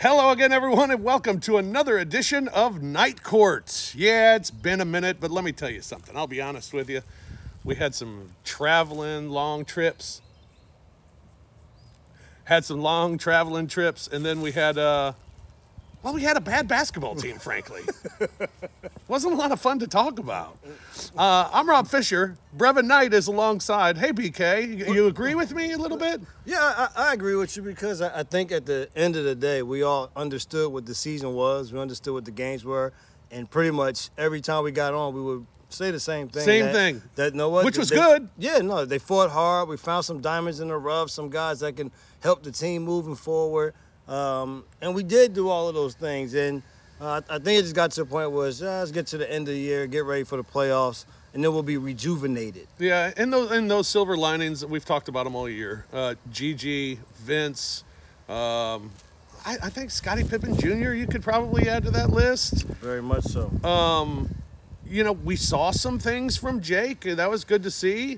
Hello again, everyone, and welcome to another edition of Night Court. Yeah, it's been a minute, but let me tell you something. I'll be honest with you. We had some long trips. And then we had a bad basketball team, frankly. Wasn't a lot of fun to talk about. I'm Rob Fisher. Brevin Knight is alongside. Hey, BK, you agree with me a little bit? Yeah, I agree with you because I think at the end of the day, we all understood what the season was. We understood what the games were. And pretty much every time we got on, we would say the same thing. Which was good. Yeah, no, they fought hard. We found some diamonds in the rough, some guys that can help the team moving forward. And we did do all of those things. And I think it just got to the point where let's get to the end of the year, get ready for the playoffs, and then we'll be rejuvenated. Yeah, in those silver linings, we've talked about them all year. Gigi, Vince, I think Scottie Pippen Jr., you could probably add to that list. Very much so. We saw some things from Jake. That was good to see.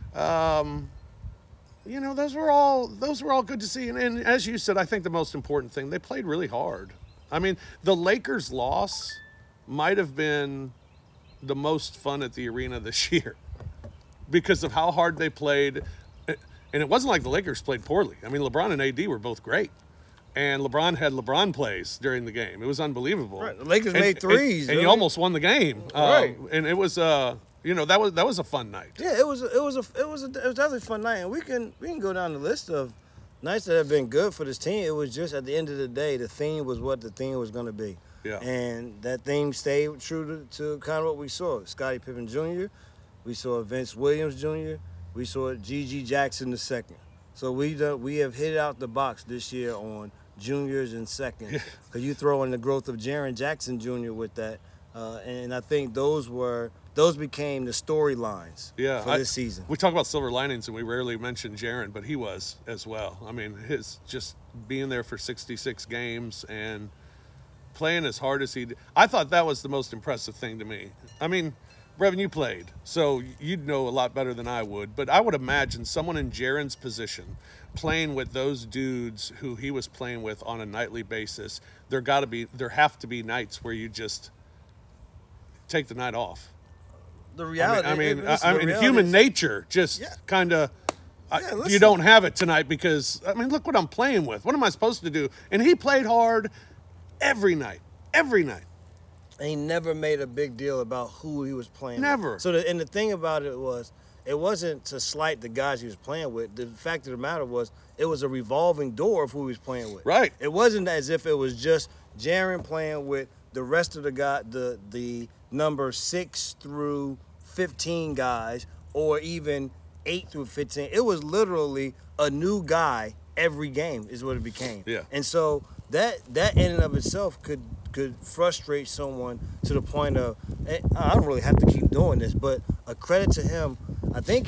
Those were all good to see. And as you said, I think the most important thing, they played really hard. I mean, the Lakers' loss might have been the most fun at the arena this year because of how hard they played. And it wasn't like the Lakers played poorly. I mean, LeBron and AD were both great. And LeBron had LeBron plays during the game. It was unbelievable. Right. The Lakers made threes. And you almost won the game. Right. And it was that was a fun night. Yeah, it was definitely a fun night. And we can go down the list of nights that have been good for this team. It was just at the end of the day, the theme was what the theme was going to be. Yeah. And that theme stayed true to kind of what we saw. Scottie Pippen Jr., we saw Vince Williams Jr., we saw Gigi Jackson II. So we have hit out the box this year on juniors and seconds. Because you throw in the growth of Jaren Jackson Jr. with that. And I think those became the storylines for this season. We talk about silver linings, and we rarely mention Jaren, but he was as well. I mean, his just being there for 66 games and playing as hard as he did. I thought that was the most impressive thing to me. I mean, Brevin, you played, so you'd know a lot better than I would, but I would imagine someone in Jaren's position playing with those dudes who he was playing with on a nightly basis, there have to be nights where you just take the night off. The reality, human nature just kind of, you don't have it tonight because, look what I'm playing with. What am I supposed to do? And he played hard every night. And he never made a big deal about who he was playing Never. with. So the thing about it was, it wasn't to slight the guys he was playing with. The fact of the matter was, it was a revolving door of who he was playing with. Right. It wasn't as if it was just Jaren playing with the rest of the number 6 through 15 guys, or even 8 through 15. It was literally a new guy every game is what it became. Yeah. And so that in and of itself could frustrate someone to the point of, I don't really have to keep doing this, but a credit to him. I think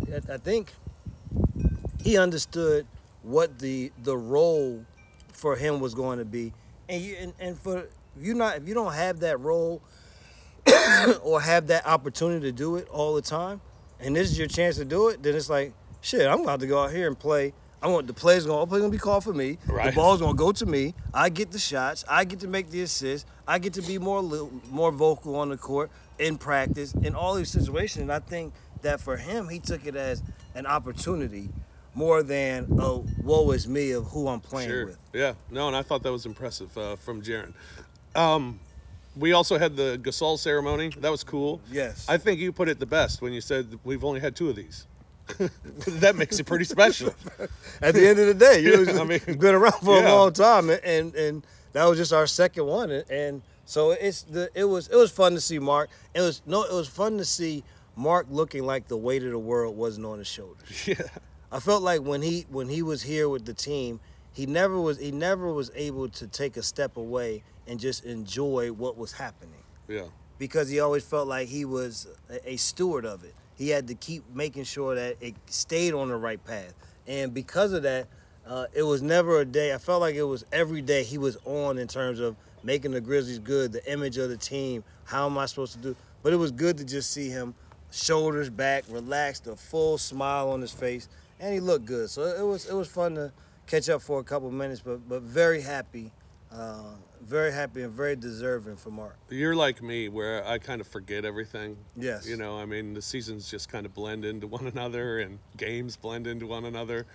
he understood what the role for him was going to be, and if you don't have that role or have that opportunity to do it all the time, and this is your chance to do it, then it's like, shit, I'm about to go out here and play. The play's going to be called for me. Right. The ball's going to go to me. I get the shots. I get to make the assists. I get to be more vocal on the court in practice in all these situations. And I think that for him, he took it as an opportunity more than a woe is me of who I'm playing with. Yeah. No, and I thought that was impressive from Jaren. We also had the Gasol ceremony. That was cool. Yes. I think you put it the best when you said we've only had 2 of these. That makes it pretty special. At the end of the day, you've been around for a long time, and that was just our second one, and so it was fun to see Mark. It was fun to see Mark looking like the weight of the world wasn't on his shoulders. Yeah, I felt like when he was here with the team, he never was able to take a step away and just enjoy what was happening. Yeah, because he always felt like he was a steward of it. He had to keep making sure that it stayed on the right path. And because of that, it was never a day. I felt like it was every day he was on in terms of making the Grizzlies good, the image of the team, how am I supposed to do. But it was good to just see him shoulders back, relaxed, a full smile on his face, and he looked good. So it was fun to catch up for a couple minutes, but very happy Very happy and very deserving for Mark. You're like me, where I kind of forget everything. Yes. You know, I mean, the seasons just kind of blend into one another, and games blend into one another.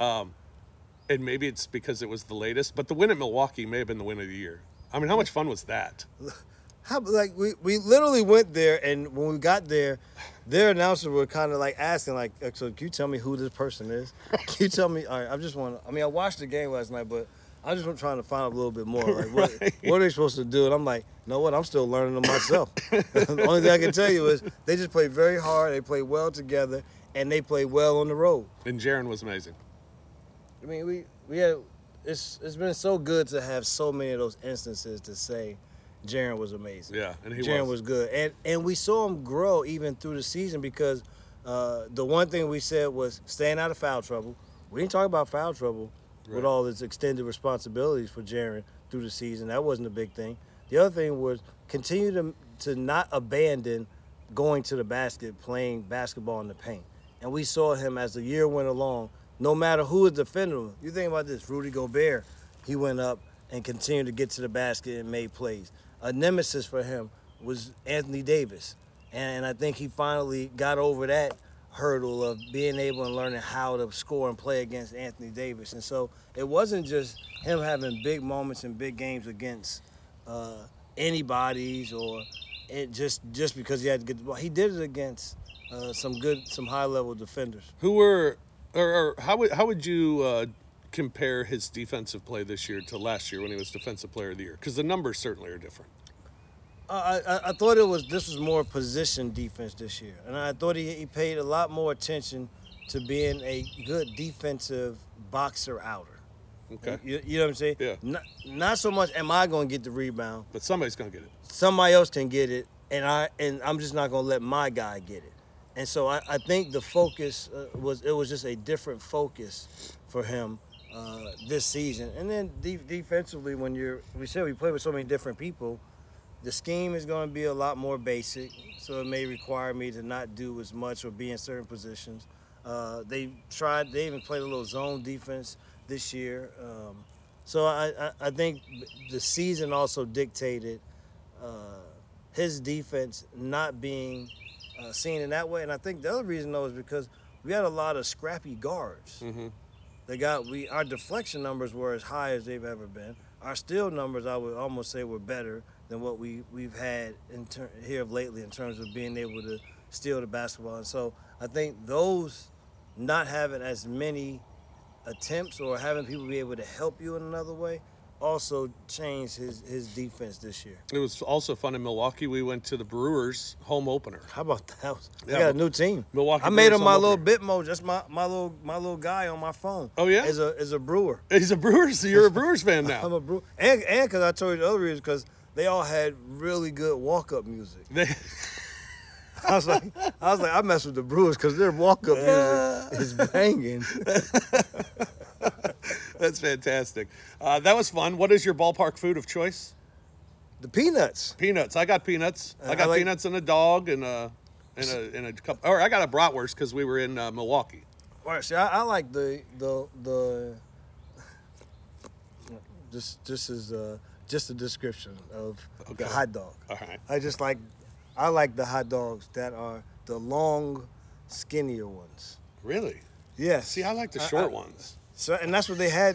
And maybe it's because it was the latest, but the win at Milwaukee may have been the win of the year. I mean, how much fun was that? Like we literally went there, and when we got there, their announcers were kind of like asking, like, "So can you tell me who this person is? Can you tell me?" All right, I watched the game last night, but I just was trying to find out a little bit more. Like, what are they supposed to do? And I'm like, you know what? I'm still learning them myself. The only thing I can tell you is they just play very hard. They play well together, and they play well on the road. And Jaren was amazing. I mean, we had it's been so good to have so many of those instances to say Jaren was amazing. Yeah, and Jaren was good. And we saw him grow even through the season because the one thing we said was staying out of foul trouble. We didn't talk about foul trouble with all its extended responsibilities for Jaren through the season. That wasn't a big thing. The other thing was continue to not abandon going to the basket, playing basketball in the paint. And we saw him as the year went along, no matter who was defending him. You think about this, Rudy Gobert, he went up and continued to get to the basket and made plays. A nemesis for him was Anthony Davis. And I think he finally got over that hurdle of being able and learning how to score and play against Anthony Davis. And so it wasn't just him having big moments and big games against anybody's or it just because he had to get the ball. He did it against some high-level defenders. Who were, or how would you compare his defensive play this year to last year when he was Defensive Player of the Year? Because the numbers certainly are different. I thought this was more position defense this year, and I thought he paid a lot more attention to being a good defensive boxer outer. Okay. You know what I'm saying? Yeah. Not so much am I going to get the rebound, But somebody's going to get it. somebody else can get it, and I'm just not going to let my guy get it. And so I think the focus was just a different focus for him this season. And then defensively, when we play with so many different people, the scheme is going to be a lot more basic, so it may require me to not do as much or be in certain positions. They even played a little zone defense this year. So I think the season also dictated his defense not being seen in that way. And I think the other reason, though, is because we had a lot of scrappy guards. Mm-hmm. Our deflection numbers were as high as they've ever been. Our steal numbers, I would almost say, were better than what we've had here of lately in terms of being able to steal the basketball. And so I think those not having as many attempts or having people be able to help you in another way also changed his defense this year. It was also fun in Milwaukee. We went to the Brewers home opener. How about that? They got a new team. Milwaukee. I made him my little Bitmoji. That's my little guy on my phone. Oh yeah, is a Brewer. He's a Brewers. You're a Brewers fan now. I'm a Brewer, and because I told you the other reason because they all had really good walk-up music. I was like, I mess with the Brewers because their walk-up music is banging. That's fantastic. That was fun. What is your ballpark food of choice? The peanuts. Peanuts. I got peanuts. I got peanuts and a dog and a cup. Or I got a bratwurst because we were in Milwaukee. All right. See, I like the This is just a description of the hot dog. All right. I like the hot dogs that are the long, skinnier ones. Really? Yes. See, I like the short ones. So, and that's what they had.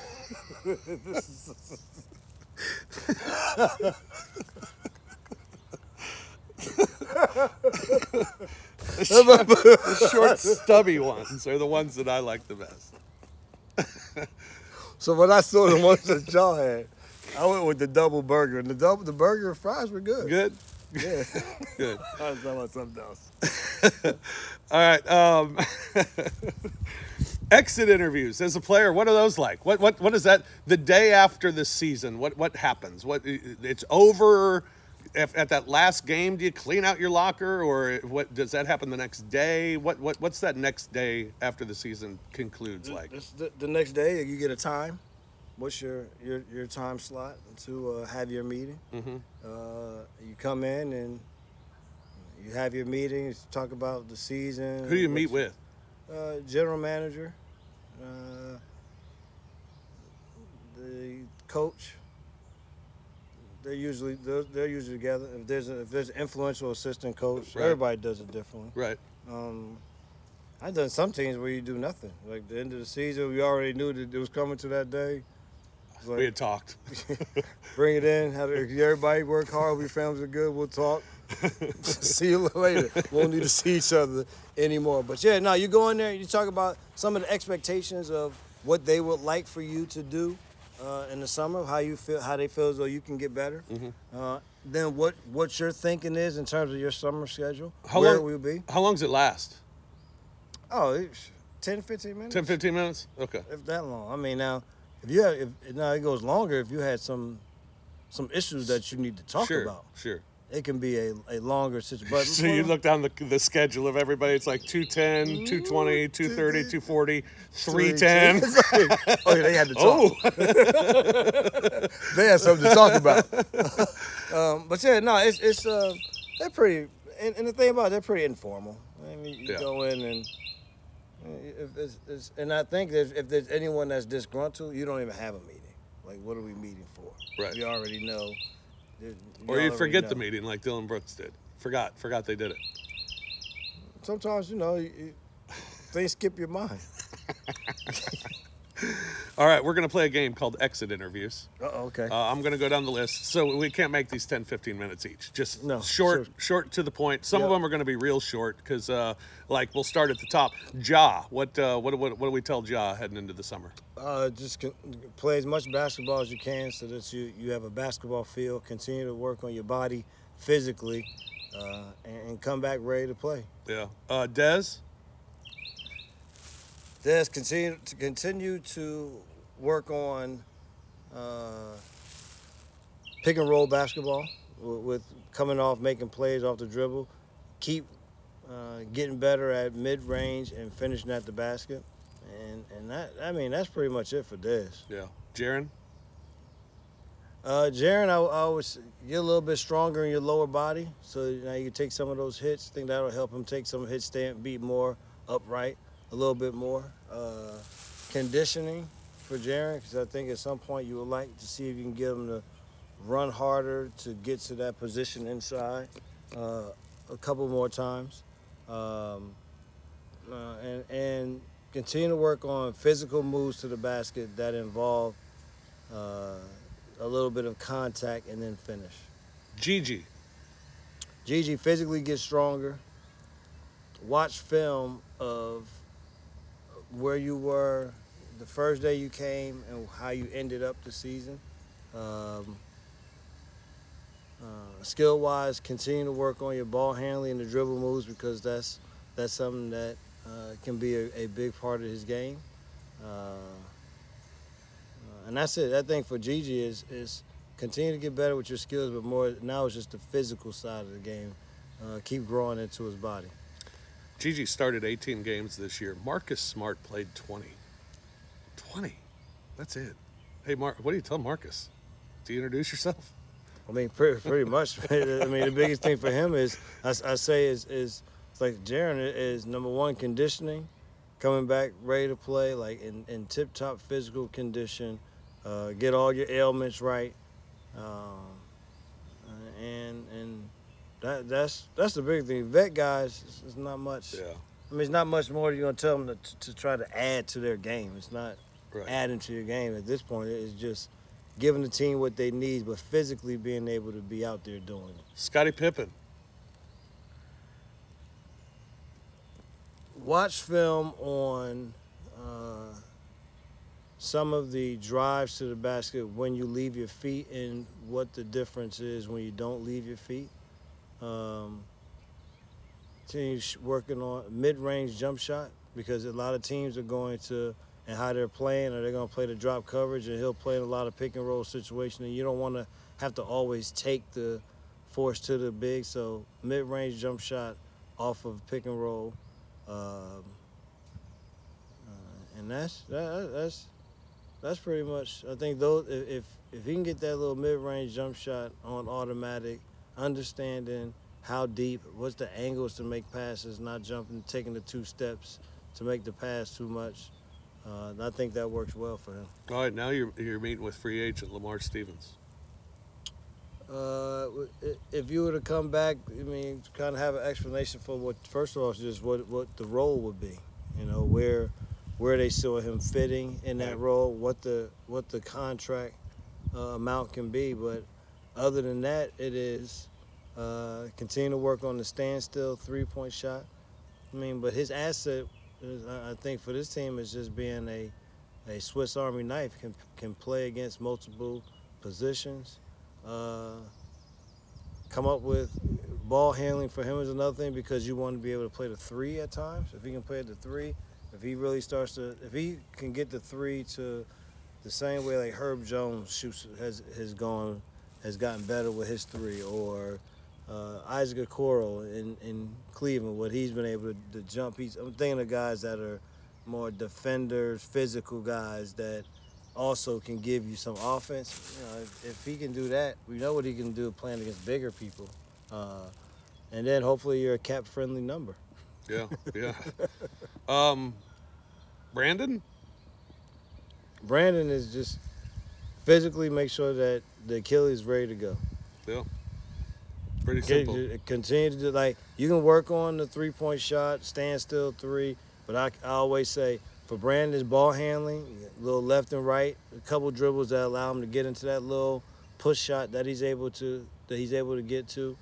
The short, stubby ones are the ones that I like the best. So when I saw the ones that y'all had, I went with the double burger, and the burger and fries were good. Good? Yeah. Good. I was talking about something else. All right. Exit interviews as a player. What are those like? What is that? The day after the season, what happens? It's over at that last game? Do you clean out your locker, or what does that happen the next day? What's that next day after the season concludes like? The next day, you get a time. What's your time slot to have your meeting? Mm-hmm. You come in and you have your meetings, talk about the season. Who do you meet with? General manager, the coach, they're usually together. If there's an influential assistant coach, Right. everybody does it differently. Right. I've done some teams where you do nothing. Like the end of the season, we already knew that it was coming to that day. It's We like, had talked. bring it in. Everybody work hard. Your families are good. We'll talk. See you later. Won't need to see each other anymore. But yeah, no, you go in there and you talk about some of the expectations of what they would like for you to do in the summer, how they feel as though you can get better. Then what your thinking is in terms of your summer schedule, where it will be. How long does it last? Oh, 10, 15 minutes. 10, 15 minutes? Okay. If that long. I mean, now if it goes longer if you had some issues that you need to talk about. Sure. It can be a longer situation. So you look down the schedule of everybody. It's like 210, 220, 230, 240, 310. Oh, yeah, they had to talk. They had something to talk about. But yeah, no, it's they're pretty. And the thing about it, they're pretty informal. I mean, you go in and and I think if there's anyone that's disgruntled, you don't even have a meeting. Like, what are we meeting for? Right. You already know. Or you forget the meeting like Dylan Brooks did. Forgot they did it. Sometimes, things skip your mind. All right, we're going to play a game called Exit Interviews. Okay. I'm going to go down the list. So we can't make these 10, 15 minutes each. Just short to the point. Some of them are going to be real short because, we'll start at the top. Ja, what do we tell Ja heading into the summer? Just play as much basketball as you can so that you have a basketball feel. Continue to work on your body physically and come back ready to play. Yeah. Dez? Dez, continue to work on pick and roll basketball with coming off, making plays off the dribble. Keep getting better at mid-range and finishing at the basket. And that's pretty much it for Dez. Yeah. Jaren? Jaren, I would get a little bit stronger in your lower body, so now you can take some of those hits. I think that'll help him take some hits, be more upright a little bit more. Conditioning for Jaren, because I think at some point you would like to see if you can get him to run harder to get to that position inside a couple more times. And continue to work on physical moves to the basket that involve a little bit of contact and then finish. Gigi, physically get stronger. Watch film of where you were the first day you came and how you ended up the season. Skill-wise, continue to work on your ball handling and the dribble moves because that's something that can be a big part of his game. And that's it. I think for Gigi is continue to get better with your skills, but more now it's just the physical side of the game. Keep growing into his body. Gigi started 18 games this year. Marcus Smart played 20. 20. That's it. Hey, Mark, what do you tell Marcus? Do you introduce yourself? I mean, pretty much. I mean, the biggest thing for him is, I say, is it's like Jaren is number one, conditioning, coming back ready to play, like in tip-top physical condition, get all your ailments right, and that's the big thing. Vet guys, it's not much. Yeah. I mean, it's not much more you're gonna tell them to try to add to their game. It's not adding to your game at this point. It's just giving the team what they need, but physically being able to be out there doing it. Scottie Pippen. Watch film on some of the drives to the basket when you leave your feet and what the difference is when you don't leave your feet. Teams working on mid-range jump shot because a lot of teams are going to, and how they're playing, or they're going to play the drop coverage, and he'll play in a lot of pick and roll situations, and you don't want to have to always take the force to the big. So mid-range jump shot off of pick and roll, and that's pretty much. I think those if he can get that little mid-range jump shot on automatic, understanding how deep, what's the angles to make passes, not jumping, taking the 2 steps to make the pass too much. I think that works well for him. All right, now you're meeting with free agent Lamar Stevens. If you were to come back, I mean, kind of have an explanation for what. First of all, just what the role would be. You know, where they saw him fitting in that Right. role, what the contract amount can be. But other than that, it is continue to work on the standstill 3-point shot. I mean, but his asset, I think, for this team is just being a Swiss Army knife. Can play against multiple positions. Come up with ball handling for him is another thing because you want to be able to play the three at times. If he can play the three, if he really starts to, if he can get the three to the same way like Herb Jones shoots has gotten better with his three, or Isaac Okoro in Cleveland, what he's been able to jump. I'm thinking of guys that are more defenders, physical guys that also can give you some offense. You know, if he can do that, we know what he can do playing against bigger people. And then hopefully you're a cap-friendly number. Yeah, yeah. Brandon? Brandon is just physically make sure that the Achilles is ready to go. Yeah. Pretty simple. Continue to do, like, you can work on the 3-point shot, standstill three, but I always say for Brandon's ball handling, a little left and right, a couple dribbles that allow him to get into that little push shot that he's able to get to,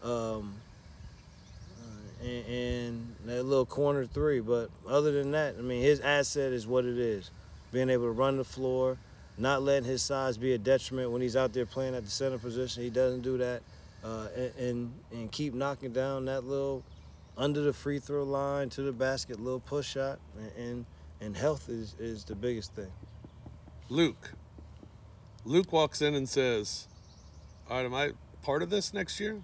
and that little corner three. But other than that, I mean, his asset is what it is, being able to run the floor, not letting his size be a detriment when he's out there playing at the center position. He doesn't do that, and keep knocking down that little under the free throw line to the basket, little push shot, and health is the biggest thing. Luke walks in and says, all right, am I part of this next year?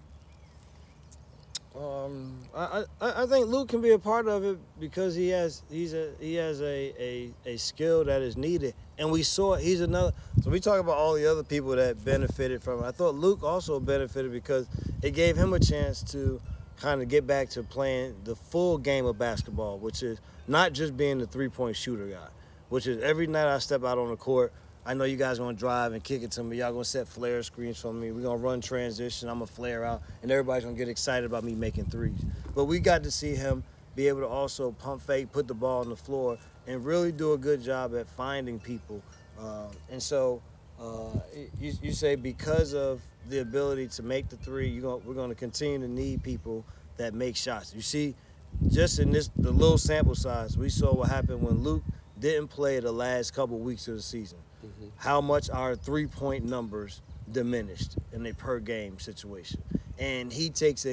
I think Luke can be a part of it because he has a skill that is needed, and we saw he's another. So we talk about all the other people that benefited from it. I thought Luke also benefited because it gave him a chance to kind of get back to playing the full game of basketball, which is not just being the 3-point shooter guy, which is every night I step out on the court, I know you guys are going to drive and kick it to me. Y'all going to set flare screens for me. We're going to run transition. I'm going to flare out, and everybody's going to get excited about me making threes. But we got to see him be able to also pump fake, put the ball on the floor, and really do a good job at finding people. And so you say because of the ability to make the three, we're going to continue to need people that make shots. You see, just in the little sample size, we saw what happened when Luke didn't play the last couple weeks of the season. Mm-hmm. How much our 3-point numbers diminished in a per game situation. And he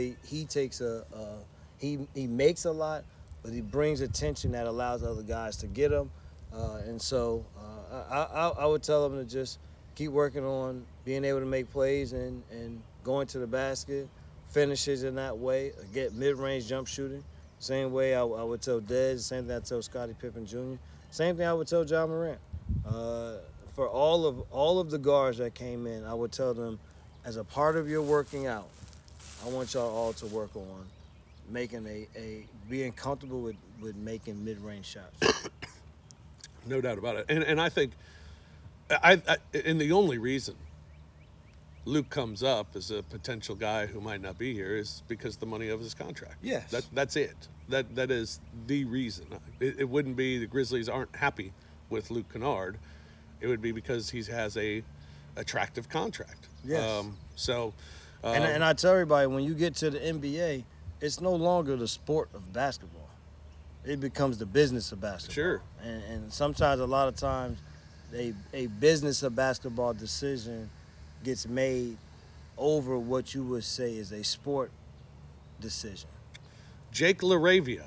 makes a lot, but he brings attention that allows other guys to get him. And so I would tell him to just keep working on being able to make plays and going to the basket, finishes in that way, get mid-range jump shooting. Same way I would tell Dez, same thing I tell Scottie Pippen Jr., same thing I would tell John Morant. For all of the guards that came in, I would tell them, as a part of your working out, I want y'all all to work on making being comfortable with making mid-range shots. No doubt about it. And I think, and the only reason Luke comes up as a potential guy who might not be here is because the money of his contract. Yes. That's it. That is the reason. It wouldn't be the Grizzlies aren't happy with Luke Kennard. It would be because he has a attractive contract. Yes. And I tell everybody, when you get to the NBA, it's no longer the sport of basketball. It becomes the business of basketball. Sure. And sometimes, a lot of times, a business of basketball decision gets made over what you would say is a sport decision. Jake LaRavia.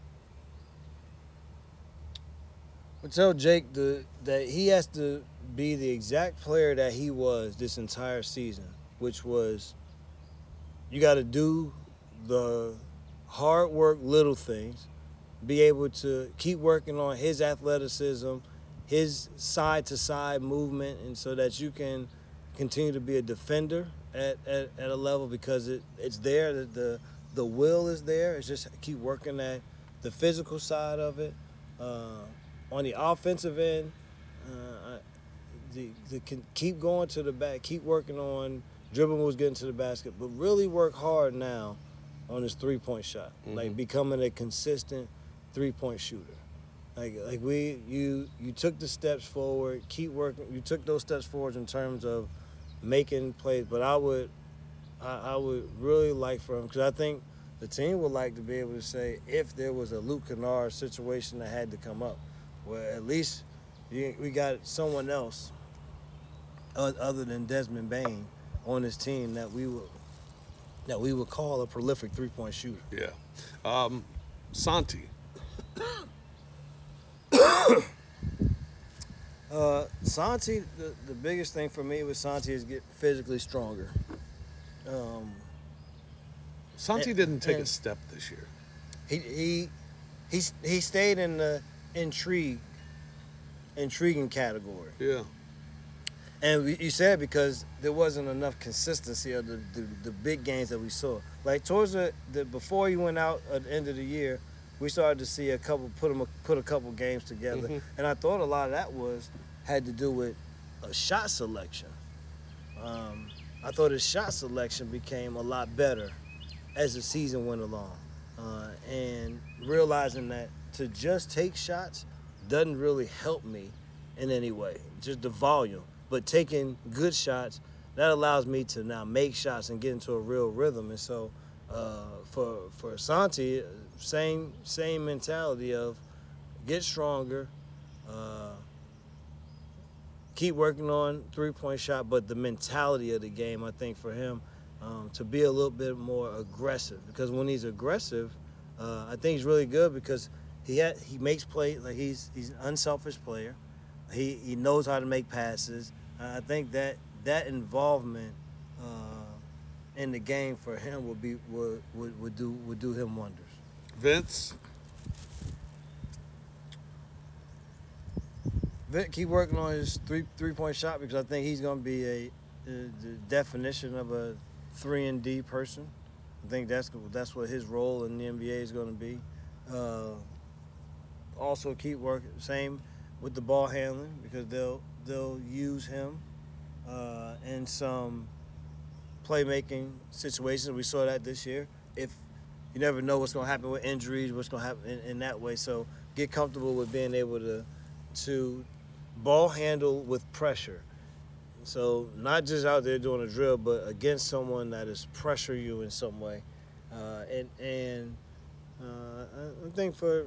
I tell Jake that he has to be the exact player that he was this entire season, which was you got to do the hard work, little things, be able to keep working on his athleticism, his side-to-side movement, and so that you can continue to be a defender at a level because it's there, the will is there. It's just keep working at the physical side of it. On the offensive end, keep going to the back, keep working on dribble moves, getting to the basket, but really work hard now on his 3-point shot, like becoming a consistent 3-point shooter. You took the steps forward, keep working. You took those steps forward in terms of making plays, but I would really like for him, because I think the team would like to be able to say, if there was a Luke Kennard situation that had to come up, where at least we got someone else other than Desmond Bain on this team that we would call a prolific 3-point shooter. Yeah. Santi. Santi, the biggest thing for me with Santi is get physically stronger. Santi didn't take a step this year. He stayed in the intriguing category. Yeah. And you said because there wasn't enough consistency of the big games that we saw. Like towards the before he went out at the end of the year, we started to see put a couple games together, and I thought a lot of that had to do with a shot selection. I thought his shot selection became a lot better as the season went along, and realizing that to just take shots doesn't really help me in any way, just the volume. But taking good shots, that allows me to now make shots and get into a real rhythm. And so for Santi, same mentality of get stronger, keep working on 3-point shot, but the mentality of the game, I think for him, to be a little bit more aggressive. Because when he's aggressive, I think he's really good because he makes plays. Like he's an unselfish player. He knows how to make passes. I think that involvement in the game for him would do him wonders. Vince. Keep working on his three-point shot, because I think he's going to be the definition of a 3-and-D person. I think that's what his role in the NBA is going to be. Also keep working, same with the ball handling, because they'll use him in some playmaking situations. We saw that this year. If you never know what's going to happen with injuries, what's going to happen in that way. So get comfortable with being able to ball handle with pressure. So not just out there doing a drill, but against someone that is pressure you in some way. I think for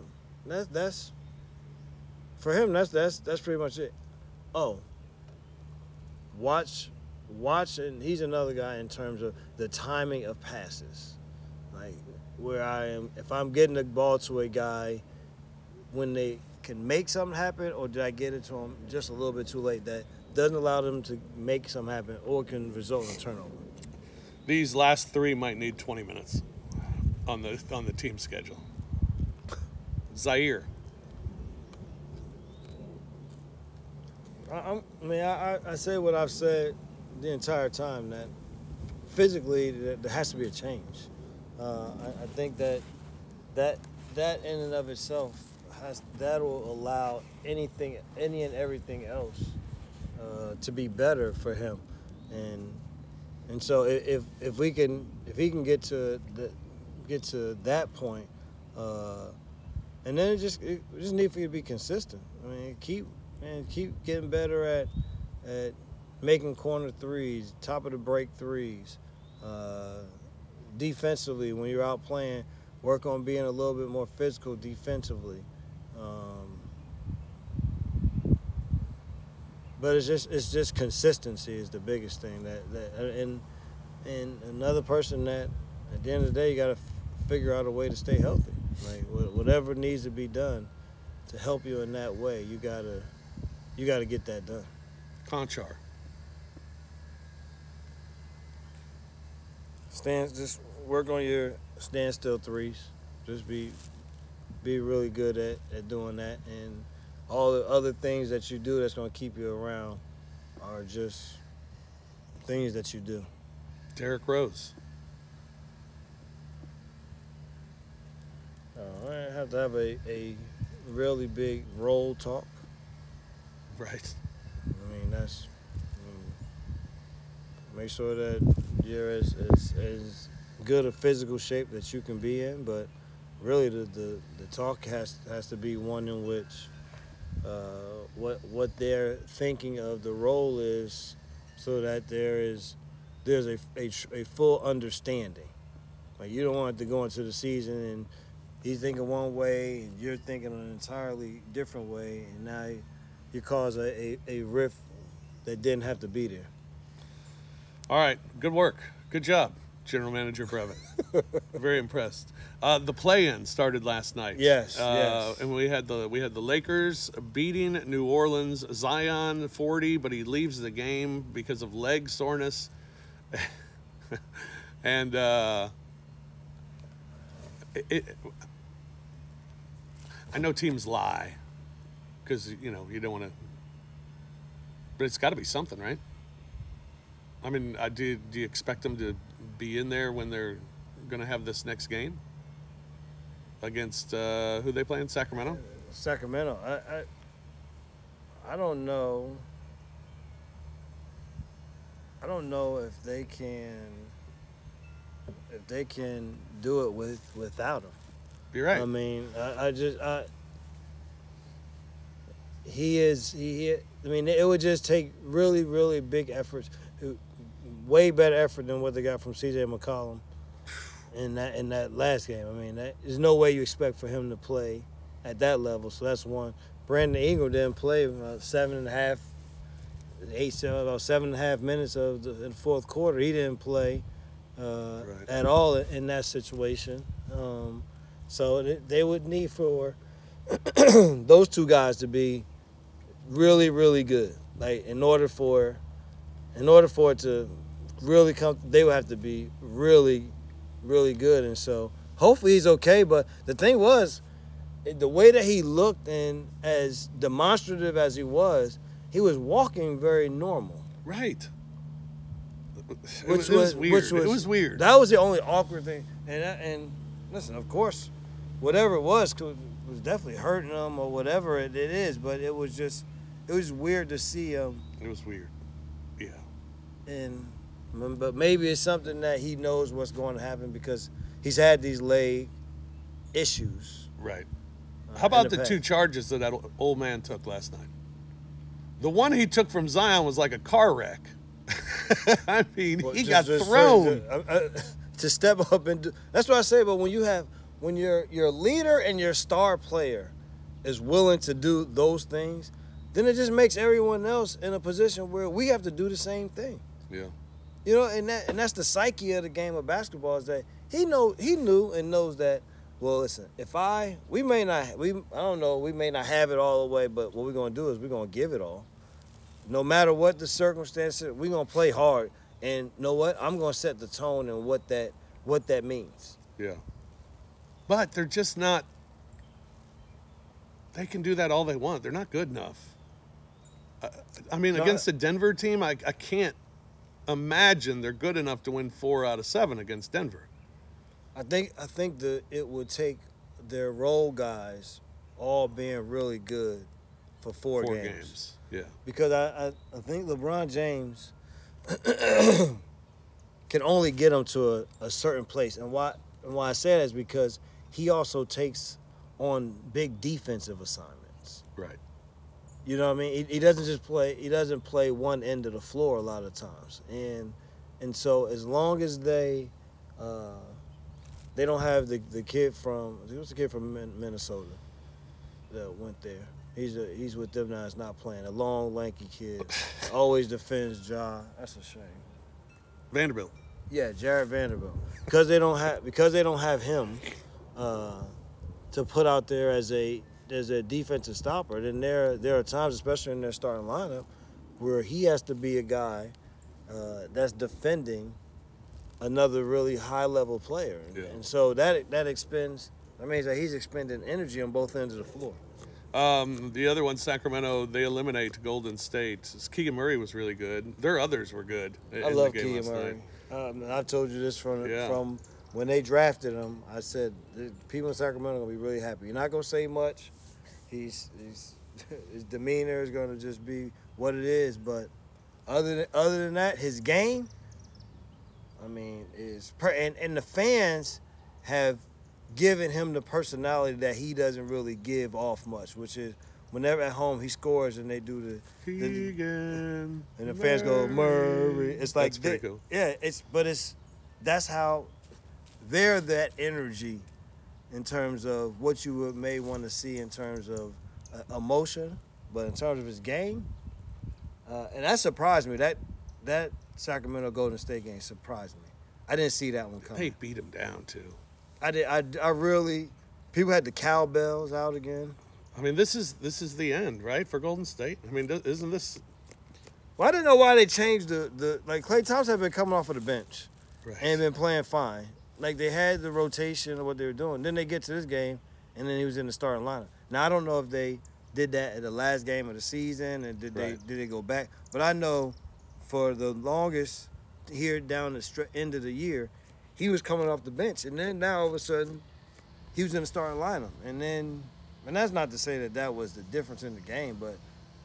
him, that's pretty much it. Oh, watch, and he's another guy in terms of the timing of passes. Like where I am, if I'm getting the ball to a guy when they can make something happen, or did I get it to him just a little bit too late that doesn't allow them to make something happen or can result in a turnover. These last three might need 20 minutes on the team schedule. Zaire. I say what I've said the entire time, that physically there has to be a change. I think that in and of itself that'll allow any and everything else to be better for him, and so if he can get to that point, and then it just need for you to be consistent. I mean, keep getting better at making corner threes, top of the break threes. Defensively, when you're out playing, work on being a little bit more physical defensively. But it's just consistency is the biggest thing. And another person that at the end of the day you got to figure out a way to stay healthy. Like whatever needs to be done to help you in that way, you gotta get that done. Conchar. Just work on your standstill threes. Just be really good at doing that, and all the other things that you do that's going to keep you around are just things that you do. Derrick Rose. I have to have a really big role talk. Right. I mean, Make sure that you're as good a physical shape that you can be in. But really, the talk has to be one in which what they're thinking of the role is, so that there's a full understanding. Like, you don't want to go into the season and he's thinking one way and you're thinking an entirely different way, and now you cause a rift that didn't have to be there. All right, good work. Good job, General Manager Brevett. Very impressed. The play-in started last night. Yes, and we had the Lakers beating New Orleans. Zion 40, but he leaves the game because of leg soreness. And I know teams lie because you don't want to, but it's got to be something, right? I mean, do you expect them to be in there when they're going to have this next game against who they play in Sacramento? Sacramento. I don't know. I don't know if they can do it without him. You're right. I mean, I mean, it would just take really, really big efforts, way better effort than what they got from C.J. McCollum in that last game. I mean, there's no way you expect for him to play at that level. So that's one. Brandon Ingram didn't play about 7.5 minutes of in the fourth quarter. He didn't play at all in that situation. So they would need for those two guys to be really, really good. Like, in order for it to really come, they would have to be really, really good. And so hopefully he's okay. But the thing was, the way that he looked, and as demonstrative as he was walking very normal. Right. It was weird. It was weird. That was the only awkward thing. And listen, of course, whatever it was definitely hurting him or whatever it is. But it was weird to see him. It was weird. Yeah. But maybe it's something that he knows what's going to happen because he's had these leg issues. Right. How about the two charges that old man took last night? The one he took from Zion was like a car wreck. I mean, he got thrown. To step up and do. That's what I say. But when your leader and your star player is willing to do those things, then it just makes everyone else in a position where we have to do the same thing. Yeah. You know, and that's the psyche of the game of basketball, is that he knew and knows that. Well, listen, we may not have it all the way, but what we're gonna do is we're gonna give it all. No matter what the circumstances, we're gonna play hard. And you know what? I'm gonna set the tone and what that means. Yeah. But they're just not. They can do that all they want. They're not good enough. I mean, against the Denver team, I can't imagine they're good enough to win 4 out of 7 against Denver. I think it would take their role guys all being really good for 4 games. Yeah. Because I think LeBron James can only get them to a certain place. And why I say that is because he also takes on big defensive assignments. Right. You know what I mean? He doesn't play one end of the floor a lot of times. And so as long as they don't have the kid from, I think it was the kid from Minnesota that went there. He's with them now. He's not playing. A long, lanky kid, always defends Ja. That's a shame. Vanderbilt. Yeah, Jared Vanderbilt. Because they don't have him to put out there as a defensive stopper. Then there are times, especially in their starting lineup, where he has to be a guy that's defending another really high level player. Yeah. And so that expends. That means that he's expending energy on both ends of the floor. The other one, Sacramento, they eliminate Golden State. Keegan Murray was really good. Their others were good. I love Keegan Murray. I've told you this from when they drafted him. I said the people in Sacramento are gonna be really happy. You're not gonna say much. His demeanor is gonna just be what it is. But other than that, his game I mean, and the fans have given him the personality that he doesn't really give off much, which is whenever at home he scores and they do the Keegan and the fans go Murray. It's like That's pretty cool. Yeah, that's how they're that energy in terms of what you may want to see in terms of emotion, but in terms of his game, and that surprised me. That Sacramento Golden State game surprised me. I didn't see that one coming. They beat him down too. I did. I really. People had the cowbells out again. I mean, this is the end, right, for Golden State? I mean, isn't this Well, I didn't know why they changed the like Klay Thompson had been coming off of the bench right? and been playing fine. Like they had the rotation of what they were doing. Then they get to this game, and then he was in the starting lineup. Now I don't know if they did that at the last game of the season, and did they go back? But I know for the longest here down the end of the year, he was coming off the bench, and then now all of a sudden he was in the starting lineup, and that's not to say that was the difference in the game, but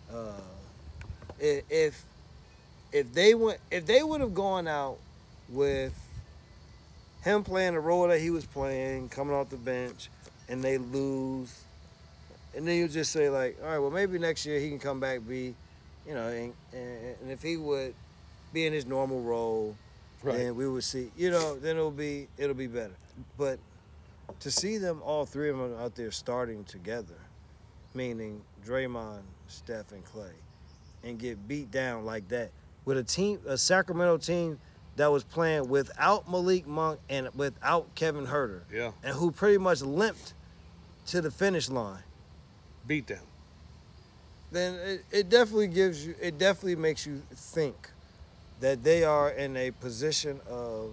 if they would have gone out with him playing the role that he was playing, coming off the bench, and they lose, and then you just say like, all right, well maybe next year he can come back, and if he would be in his normal role, then we would see, then it'll be better. But to see them, all three of them out there starting together, meaning Draymond, Steph, and Klay, and get beat down like that with a Sacramento team that was playing without Malik Monk and without Kevin Huerter, and who pretty much limped to the finish line. Beat down. Then it definitely makes you think that they are in a position of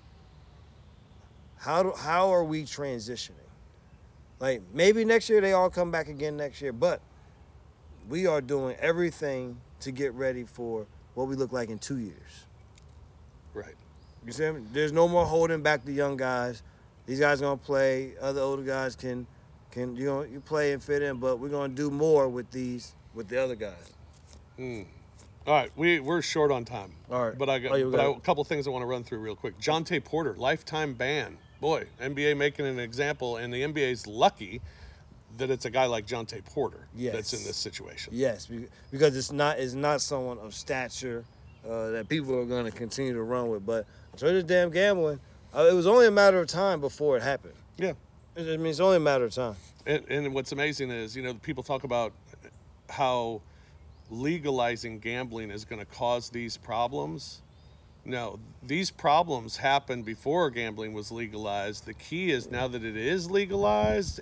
how are we transitioning? Like maybe next year they all come back again next year, but we are doing everything to get ready for what we look like in 2 years. Right. You see me? There's no more holding back the young guys. These guys are gonna play. Other older guys can you play and fit in, but we're gonna do more with the other guys. All right, we're short on time. All right, but a couple things I want to run through real quick. Jonte Porter, lifetime ban. Boy, NBA making an example, and the NBA's lucky that it's a guy like Jonte Porter that's in this situation. Yes, because it's not someone of stature that people are going to continue to run with. But so this damn gambling, it was only a matter of time before it happened. Yeah, I mean it's only a matter of time. And what's amazing is people talk about how legalizing gambling is going to cause these problems. No, these problems happened before gambling was legalized. The key is now that it is legalized,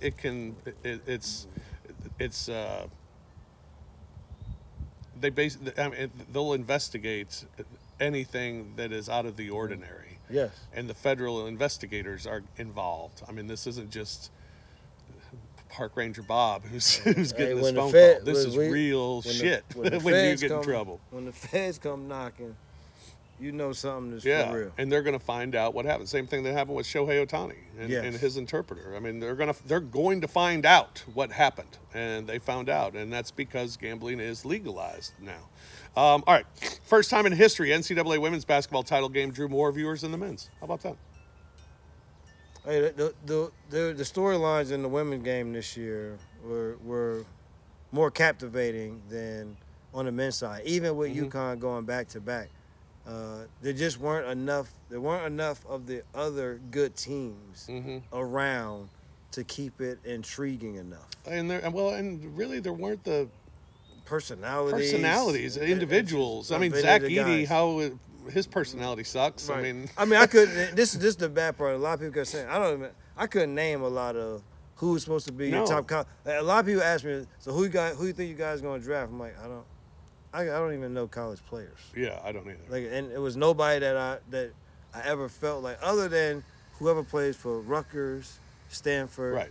they'll investigate anything that is out of the ordinary. Yes. And the federal investigators are involved. I mean, this isn't just Park Ranger Bob who's getting this phone call. This is real shit when you get in trouble. When the feds come knocking, something is for real. And they're going to find out what happened. Same thing that happened with Shohei Ohtani and his interpreter. I mean, they're going to find out what happened, and they found out, and that's because gambling is legalized now. All right, first time in history, NCAA women's basketball title game drew more viewers than the men's. How about that? Hey, the storylines in the women's game this year were more captivating than on the men's side. Even with UConn going back to back, there just weren't enough. There weren't enough of the other good teams around to keep it intriguing enough. And really there weren't the personalities, individuals. I mean, Zach Edey, how his personality sucks. Right. I couldn't. This is the bad part. A lot of people kept saying, I couldn't name a lot of who was supposed to be your top. A lot of people ask me, so who you think you guys are going to draft? I'm like, I don't even know college players. Yeah, I don't either. Like, and it was nobody that I ever felt like, other than whoever plays for Rutgers, Stanford,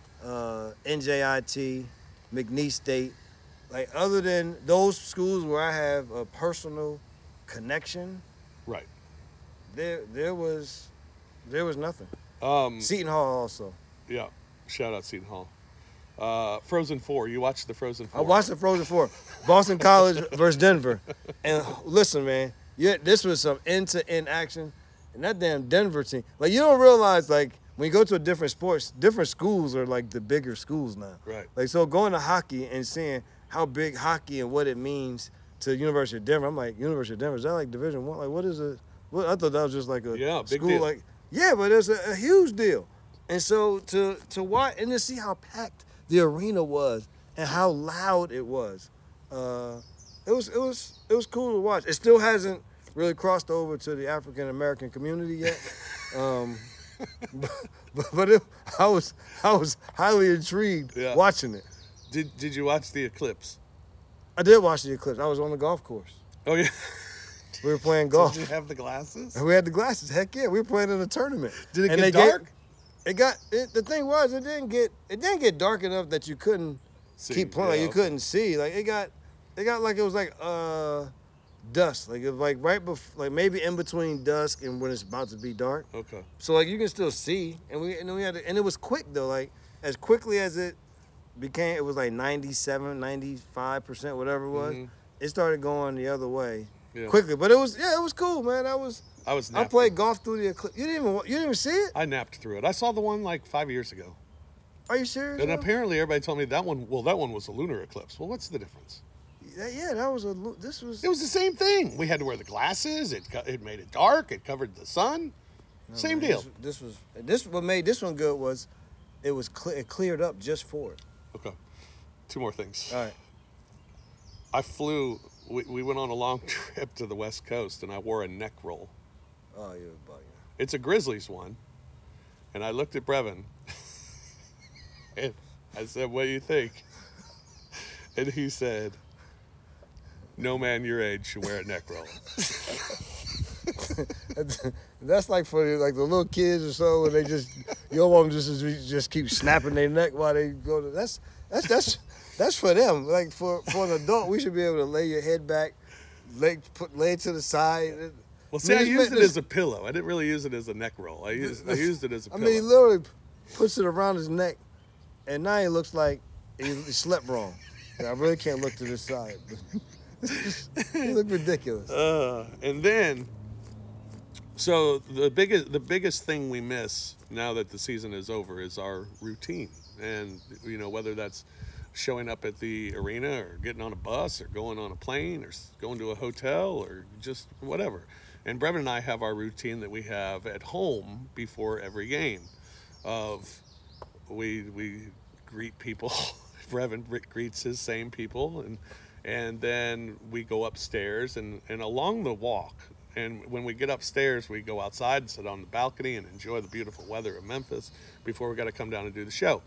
NJIT, McNeese State. Like, other than those schools where I have a personal connection, right? There was nothing. Seton Hall also. Yeah, shout out Seton Hall. Frozen 4. You watched the Frozen 4? I watched the Frozen 4. Boston College versus Denver. And listen, man, this was some end-to-end action. And that damn Denver team, like you don't realize like when you go to a different sports, different schools are like the bigger schools now. Right. Like so going to hockey and seeing how big hockey and what it means to University of Denver, I'm like University of Denver, is that like Division I? Like what is it? What I thought that was just like a big school deal. like yeah, but it's a huge deal. And so to watch and to see how packed the arena was and how loud it was, it was cool to watch. It still hasn't really crossed over to the African American community yet, I was highly intrigued watching it. Did you watch the eclipse? I did watch the eclipse. I was on the golf course. Oh yeah. We were playing golf. Did you have the glasses? And we had the glasses. Heck yeah, we were playing in a tournament. Did it get dark? The thing was, it didn't get dark enough that you couldn't keep playing. Like, you couldn't see. Like it got like it was like dusk. Like it was like right before, like maybe in between dusk and when it's about to be dark. Okay. So like you can still see, and then we had and it was quick though. Like as quickly as it became, it was like 97, 95%, whatever it was. Mm-hmm. It started going the other way quickly, but it was cool, man. I played golf through the eclipse. You didn't even see it? I napped through it. I saw the one like 5 years ago. Are you serious? And apparently everybody told me that one was a lunar eclipse. Well, what's the difference? Yeah, that was this was. It was the same thing. We had to wear the glasses. It made it dark. It covered the sun. No, same deal. What made this one good was, it cleared up just for it. Okay, 2 more things. All right. I flew. We went on a long trip to the West Coast, and I wore a neck roll. Oh, you're bugging. It's a Grizzlies one, and I looked at Brevin, and I said, "What do you think?" And he said, "No man your age should wear a neck roll." That's like for the little kids or so, and they just you don't want them just keep snapping their neck while they go to. That's for them. Like for an adult, we should be able to lay your head back, lay it to the side. Well, see, I used it as a pillow. I didn't really use it as a neck roll. I used it as a pillow. I mean, he literally puts it around his neck, and now he looks like he slept wrong. I really can't look to this side. He looked ridiculous. And then, so the biggest thing we miss now that the season is over is our routine, and whether that's showing up at the arena or getting on a bus or going on a plane or going to a hotel or just whatever. And Brevin and I have our routine that we have at home before every game. We greet people. Brevin greets his same people, and then we go upstairs and along the walk. And when we get upstairs, we go outside and sit on the balcony and enjoy the beautiful weather of Memphis before we got to come down and do the show.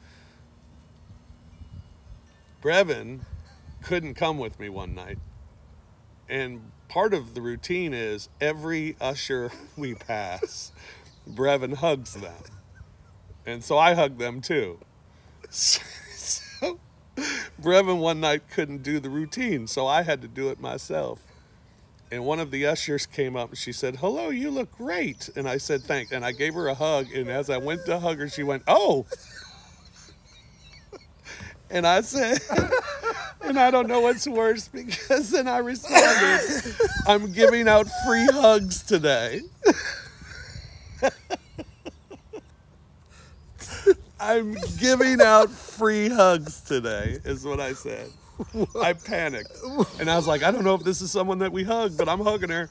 Brevin couldn't come with me one night. And part of the routine is every usher we pass, Brevin hugs them. And so I hug them too. So Brevin one night couldn't do the routine, so I had to do it myself. And one of the ushers came up and she said, "Hello, you look great." And I said, "Thanks." And I gave her a hug. And as I went to hug her, she went, "Oh." And I said, and I don't know what's worse, because then I responded, "I'm giving out free hugs today." I'm giving out free hugs today, is what I said. I panicked. And I was like, I don't know if this is someone that we hug, but I'm hugging her.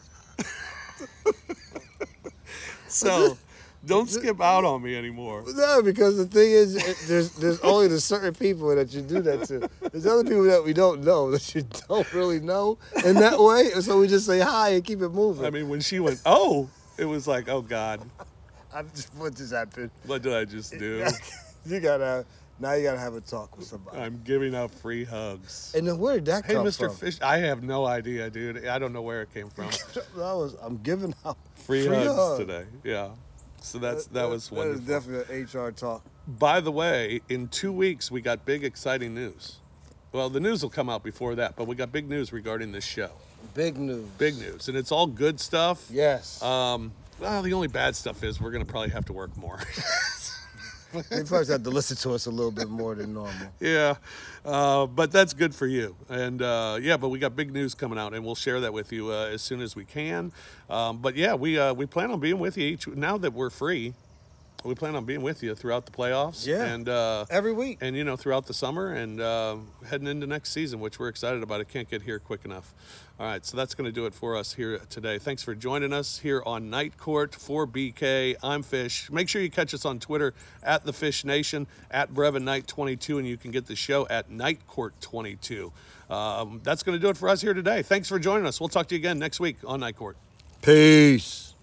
So don't skip out on me anymore. No, because the thing is, there's only the certain people that you do that to. There's other people that we don't know, that you don't really know in that way. So we just say hi and keep it moving. I mean, when she went, "Oh," it was like, oh God. What just happened? What did I just do? Now you gotta have a talk with somebody. I'm giving out free hugs. And then where did that come from? Hey, Mr. Fish, I have no idea, dude. I don't know where it came from. I'm giving out free hugs today. Yeah. So that was wonderful. That is definitely an HR talk. By the way, in 2 weeks we got big exciting news. Well, the news will come out before that, but we got big news regarding this show. Big news. Big news, and it's all good stuff. Yes. Well, the only bad stuff is we're gonna probably have to work more. They probably have to listen to us a little bit more than normal. Yeah, but that's good for you. And yeah, but we got big news coming out, and we'll share that with you as soon as we can. But yeah, we plan on being with you each now that we're free. We plan on being with you throughout the playoffs. Yeah, and every week. and throughout the summer and heading into next season, which we're excited about. It can't get here quick enough. All right, so that's going to do it for us here today. Thanks for joining us here on Night Court for BK. I'm Fish. Make sure you catch us on Twitter at the Fish Nation, at Brevin Knight 22, and you can get the show at Night Court 22. That's going to do it for us here today. Thanks for joining us. We'll talk to you again next week on Night Court. Peace.